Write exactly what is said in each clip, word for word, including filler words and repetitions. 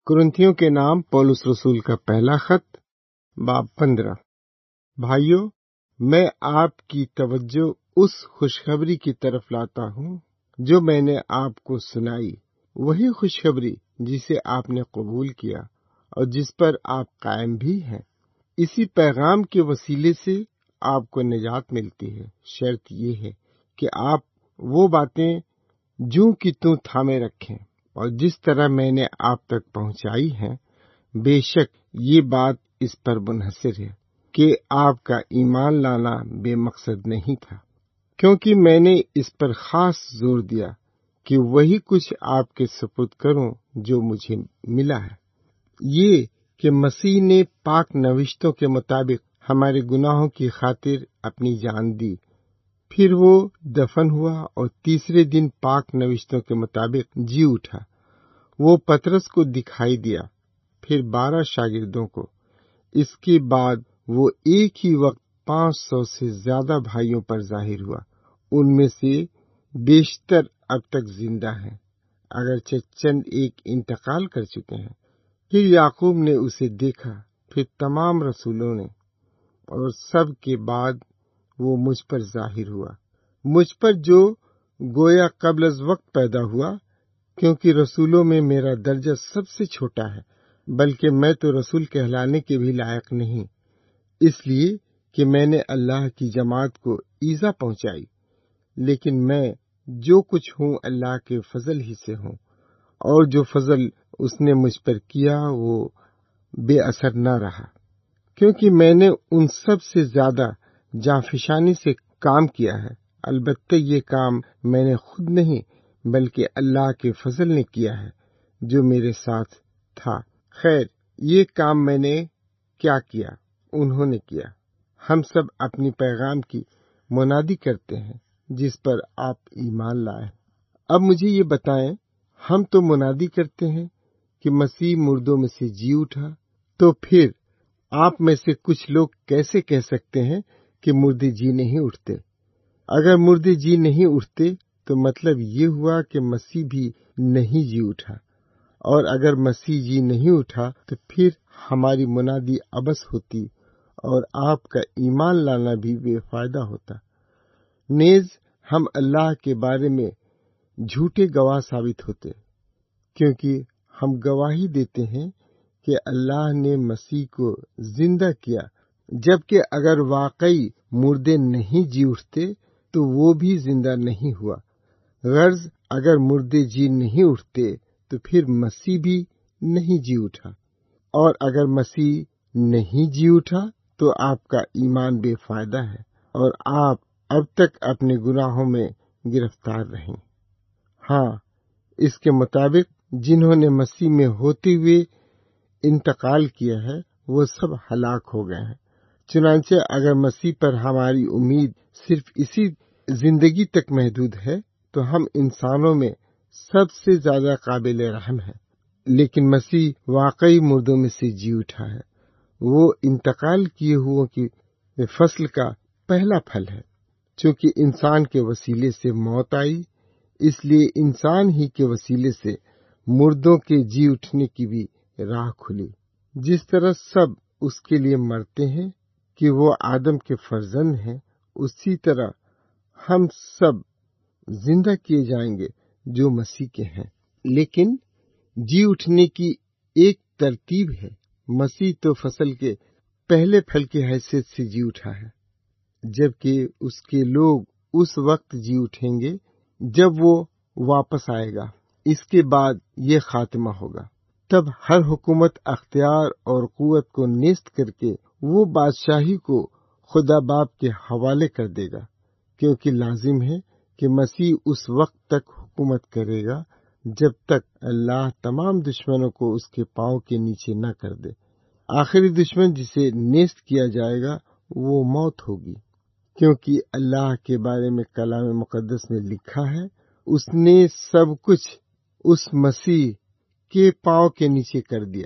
کرنتھیوں کے نام پولس رسول کا پہلا خط باب پندرہ۔ بھائیو، میں آپ کی توجہ اس خوشخبری کی طرف لاتا ہوں جو میں نے آپ کو سنائی، وہی خوشخبری جسے آپ نے قبول کیا اور جس پر آپ قائم بھی ہیں۔ اسی پیغام کے وسیلے سے آپ کو نجات ملتی ہے، شرط یہ ہے کہ آپ وہ باتیں جوں کی توں تھامے رکھیں، اور جس طرح میں نے آپ تک پہنچائی ہیں۔ بے شک یہ بات اس پر منحصر ہے کہ آپ کا ایمان لانا بے مقصد نہیں تھا، کیونکہ میں نے اس پر خاص زور دیا کہ وہی کچھ آپ کے سپرد کروں جو مجھے ملا ہے، یہ کہ مسیح نے پاک نوشتوں کے مطابق ہمارے گناہوں کی خاطر اپنی جان دی، پھر وہ دفن ہوا اور تیسرے دن پاک نوشتوں کے مطابق جی اٹھا۔ وہ پطرس کو دکھائی دیا، پھر بارہ شاگردوں کو۔ اس کے بعد وہ ایک ہی وقت پانچ سو سے زیادہ بھائیوں پر ظاہر ہوا۔ ان میں سے بیشتر اب تک زندہ ہیں، اگرچہ چند ایک انتقال کر چکے ہیں۔ پھر یعقوب نے اسے دیکھا، پھر تمام رسولوں نے، اور سب کے بعد وہ مجھ پر ظاہر ہوا، مجھ پر جو گویا قبل از وقت پیدا ہوا، کیونکہ رسولوں میں میرا درجہ سب سے چھوٹا ہے، بلکہ میں تو رسول کہلانے کے بھی لائق نہیں، اس لیے کہ میں نے اللہ کی جماعت کو ایذا پہنچائی۔ لیکن میں جو کچھ ہوں اللہ کے فضل ہی سے ہوں، اور جو فضل اس نے مجھ پر کیا وہ بے اثر نہ رہا، کیونکہ میں نے ان سب سے زیادہ جانفشانی سے کام کیا ہے۔ البتہ یہ کام میں نے خود نہیں بلکہ اللہ کے فضل نے کیا ہے جو میرے ساتھ تھا۔ خیر، یہ کام میں نے کیا کیا، انہوں نے کیا۔ ہم سب اپنی پیغام کی منادی کرتے ہیں جس پر آپ ایمان لائے۔ اب مجھے یہ بتائیں، ہم تو منادی کرتے ہیں کہ مسیح مردوں میں سے جی اٹھا، تو پھر آپ میں سے کچھ لوگ کیسے کہہ سکتے ہیں کہ مردے جی نہیں اٹھتے؟ اگر مردے جی نہیں اٹھتے تو مطلب یہ ہوا کہ مسیح بھی نہیں جی اٹھا، اور اگر مسیح جی نہیں اٹھا تو پھر ہماری منادی عبث ہوتی اور آپ کا ایمان لانا بھی بے فائدہ ہوتا۔ نیز ہم اللہ کے بارے میں جھوٹے گواہ ثابت ہوتے، کیونکہ ہم گواہی دیتے ہیں کہ اللہ نے مسیح کو زندہ کیا، جبکہ اگر واقعی مردے نہیں جی اٹھتے تو وہ بھی زندہ نہیں ہوا۔ غرض اگر مردے جی نہیں اٹھتے تو پھر مسیح بھی نہیں جی اٹھا، اور اگر مسیح نہیں جی اٹھا تو آپ کا ایمان بے فائدہ ہے، اور آپ اب تک اپنے گناہوں میں گرفتار رہیں۔ ہاں، اس کے مطابق جنہوں نے مسیح میں ہوتے ہوئے انتقال کیا ہے وہ سب ہلاک ہو گئے ہیں۔ چنانچہ اگر مسیح پر ہماری امید صرف اسی زندگی تک محدود ہے تو ہم انسانوں میں سب سے زیادہ قابل رحم ہیں، لیکن مسیح واقعی مردوں میں سے جی اٹھا ہے۔ وہ انتقال کیے ہوئوں کی فصل کا پہلا پھل ہے۔ چونکہ انسان کے وسیلے سے موت آئی، اس لیے انسان ہی کے وسیلے سے مردوں کے جی اٹھنے کی بھی راہ کھلی۔ جس طرح سب اس کے لیے مرتے ہیں کہ وہ آدم کے فرزند ہیں، اسی طرح ہم سب زندہ کیے جائیں گے جو مسیح کے ہیں۔ لیکن جی اٹھنے کی ایک ترتیب ہے۔ مسیح تو فصل کے پہلے پھل کی حیثیت سے جی اٹھا ہے، جبکہ اس کے لوگ اس وقت جی اٹھیں گے جب وہ واپس آئے گا۔ اس کے بعد یہ خاتمہ ہوگا، تب ہر حکومت، اختیار اور قوت کو نیست کر کے وہ بادشاہی کو خدا باپ کے حوالے کر دے گا، کیونکہ لازم ہے کہ مسیح اس وقت تک حکومت کرے گا جب تک اللہ تمام دشمنوں کو اس کے پاؤں کے نیچے نہ کر دے۔ آخری دشمن جسے نیست کیا جائے گا وہ موت ہوگی، کیونکہ اللہ کے بارے میں کلام مقدس میں لکھا ہے، اس نے سب کچھ اس مسیح کے پاؤں کے نیچے کر دیا۔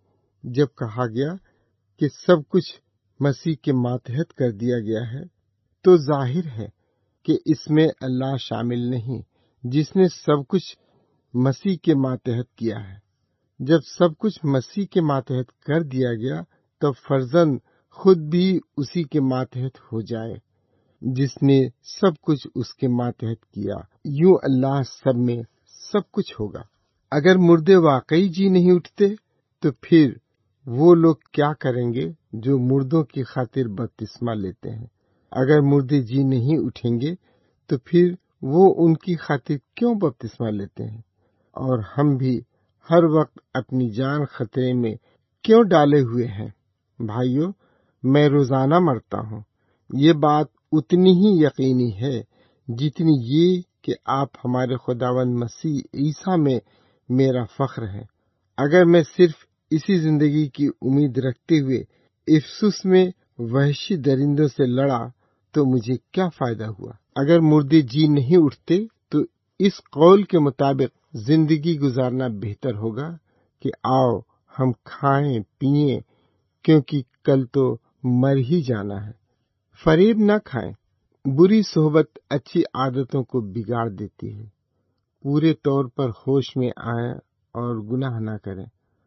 جب کہا گیا کہ سب کچھ مسیح کے ماتحت کر دیا گیا ہے، تو ظاہر ہے کہ اس میں اللہ شامل نہیں، جس نے سب کچھ مسیح کے ماتحت کیا ہے۔ جب سب کچھ مسیح کے ماتحت کر دیا گیا تو فرزند خود بھی اسی کے ماتحت ہو جائے جس نے سب کچھ اس کے ماتحت کیا، یوں اللہ سب میں سب کچھ ہوگا۔ اگر مردے واقعی جی نہیں اٹھتے تو پھر وہ لوگ کیا کریں گے جو مردوں کی خاطر بپتسمہ لیتے ہیں؟ اگر مردے جی نہیں اٹھیں گے تو پھر وہ ان کی خاطر کیوں بپتسمہ لیتے ہیں؟ اور ہم بھی ہر وقت اپنی جان خطرے میں کیوں ڈالے ہوئے ہیں؟ بھائیو، میں روزانہ مرتا ہوں، یہ بات اتنی ہی یقینی ہے جتنی یہ کہ آپ ہمارے خداوند مسیح عیسیٰ میں میرا فخر ہے۔ اگر میں صرف اسی زندگی کی امید رکھتے ہوئے افسوس میں وحشی درندوں سے لڑا تو مجھے کیا فائدہ ہوا؟ اگر مردے جی نہیں اٹھتے تو اس قول کے مطابق زندگی گزارنا بہتر ہوگا کہ آؤ ہم کھائیں پیئیں کیونکہ کل تو مر ہی جانا ہے۔ فریب نہ کھائیں، بری صحبت اچھی عادتوں کو بگاڑ دیتی ہے۔ پورے طور پر ہوش میں آئیں اور گناہ نہ کریں۔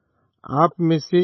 آپ میں سے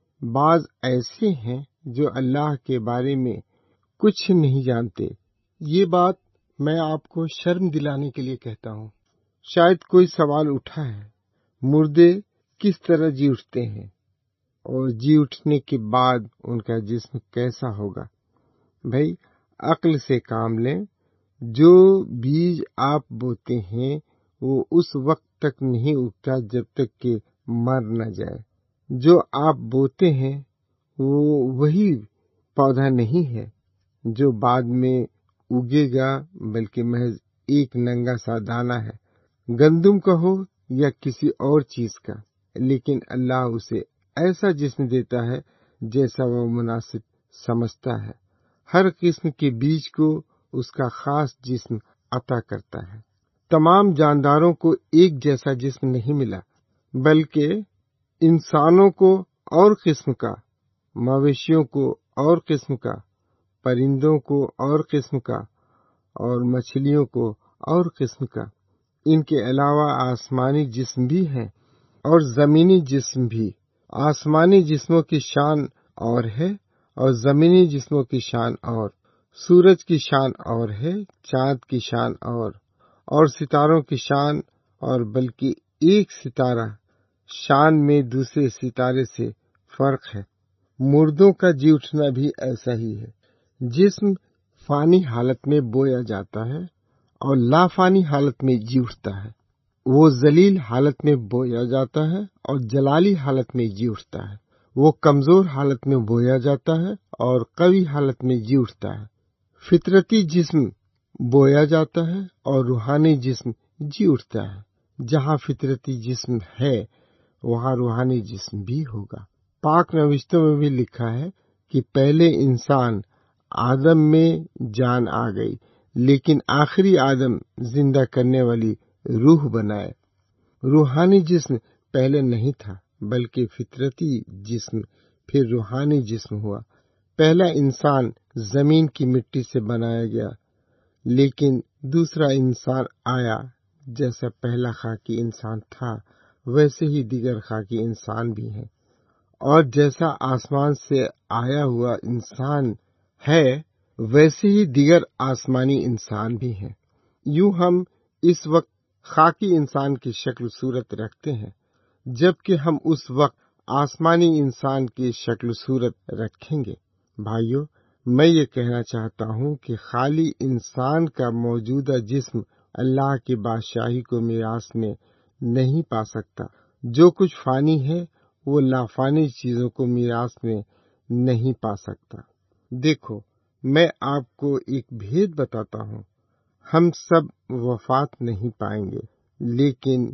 بعض ایسے ہیں جو اللہ کے بارے میں کچھ نہیں جانتے۔ یہ بات میں آپ کو شرم دلانے کے لیے کہتا ہوں۔ شاید کوئی سوال اٹھا ہے، مردے کس طرح جی اٹھتے ہیں اور جی اٹھنے کے بعد ان کا جسم کیسا ہوگا؟ بھائی، عقل سے کام لیں۔ جو بیج آپ بوتے ہیں وہ اس وقت تک نہیں اگتا جب تک کہ مر نہ جائے۔ جو آپ بوتے ہیں وہ وہی پودا نہیں ہے جو بعد میں اگے گا، بلکہ محض ایک ننگا سا دانہ ہے، گندم کا ہو یا کسی اور چیز کا، لیکن اللہ اسے ایسا جسم دیتا ہے جیسا وہ مناسب سمجھتا ہے۔ ہر قسم کے بیج کو اس کا خاص جسم عطا کرتا ہے۔ تمام جانداروں کو ایک جیسا جسم نہیں ملا، بلکہ انسانوں کو اور قسم کا، مویشیوں کو اور قسم کا، پرندوں کو اور قسم کا، اور مچھلیوں کو اور قسم کا۔ ان کے علاوہ آسمانی جسم بھی ہیں اور زمینی جسم بھی۔ آسمانی جسموں کی شان اور ہے اور زمینی جسموں کی شان اور، سورج کی شان اور ہے، چاند کی شان اور، اور ستاروں کی شان اور، بلکہ ایک ستارہ شان میں دوسرے ستارے سے فرق ہے۔ مردوں کا جی اٹھنا بھی ایسا ہی ہے۔ جسم فانی حالت میں بویا جاتا ہے اور لا فانی حالت میں جی اٹھتا ہے۔ وہ ذلیل حالت میں بویا جاتا ہے اور جلالی حالت میں جی اٹھتا ہے۔ وہ کمزور حالت میں بویا جاتا ہے اور قوی حالت میں جی اٹھتا ہے۔ فطرتی جسم بویا جاتا ہے اور روحانی جسم جی اٹھتا ہے۔ جہاں فطرتی جسم ہے وہاں روحانی جسم بھی ہوگا۔ پاک نوشتوں میں بھی لکھا ہے کہ پہلے انسان آدم میں جان آ گئی، لیکن آخری آدم زندہ کرنے والی روح بنائے۔ روحانی جسم پہلے نہیں تھا، بلکہ فطرتی جسم پھر روحانی جسم ہوا۔ پہلا انسان زمین کی مٹی سے بنایا گیا، لیکن دوسرا انسان آیا۔ جیسا پہلا خاکی انسان تھا ویسے ہی دیگر خاکی انسان بھی ہیں، اور جیسا آسمان سے آیا ہوا انسان ہے ویسے ہی دیگر آسمانی انسان بھی ہیں۔ یوں ہم اس وقت خاکی انسان کی شکل صورت رکھتے ہیں، جبکہ ہم اس وقت آسمانی انسان کی شکل صورت رکھیں گے۔ بھائیو، میں یہ کہنا چاہتا ہوں کہ خالی انسان کا موجودہ جسم اللہ کی بادشاہی کو میراث میں نہیں پا سکتا۔ جو کچھ فانی ہے وہ لافانی چیزوں کو میراث میں نہیں پا سکتا۔ دیکھو، میں آپ کو ایک بھید بتاتا ہوں۔ ہم سب وفات نہیں پائیں گے، لیکن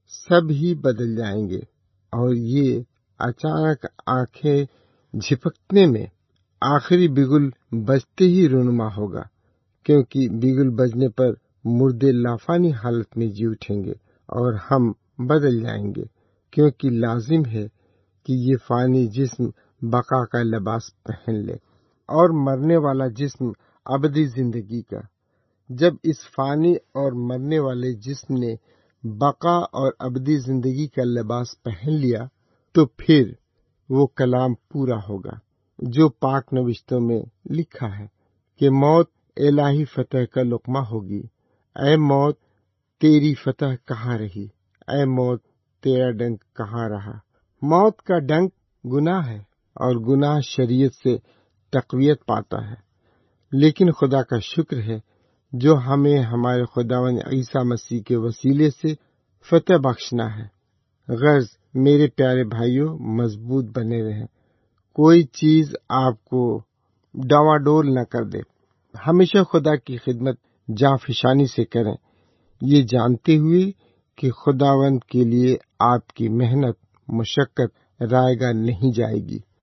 سب ہی بدل جائیں گے، اور یہ اچانک آنکھیں جھپکنے میں آخری بگل بجتے ہی رونما ہوگا، کیونکہ بگل بجنے پر مردے لافانی حالت میں جی اٹھیں گے اور ہم بدل جائیں گے، کیونکہ لازم ہے کہ یہ فانی جسم بقا کا لباس پہن لے اور مرنے والا جسم ابدی زندگی کا۔ جب اس فانی اور مرنے والے جسم نے بقا اور ابدی زندگی کا لباس پہن لیا تو پھر وہ کلام پورا ہوگا جو پاک نوشتوں میں لکھا ہے کہ موت الہی فتح کا لقمہ ہوگی۔ اے موت تیری فتح کہاں رہی؟ اے موت تیرا ڈنک کہاں رہا؟ موت کا ڈنک گناہ ہے اور گناہ شریعت سے تقویت پاتا ہے، لیکن خدا کا شکر ہے جو ہمیں ہمارے خداوند عیسیٰ مسیح کے وسیلے سے فتح بخشنا ہے۔ غرض میرے پیارے بھائیوں، مضبوط بنے رہیں، کوئی چیز آپ کو ڈاواڈول نہ کر دے۔ ہمیشہ خدا کی خدمت جانفشانی سے کریں، یہ جانتے ہوئے کہ خداوند کے لیے آپ کی محنت مشقت رائے گاہ نہیں جائے گی۔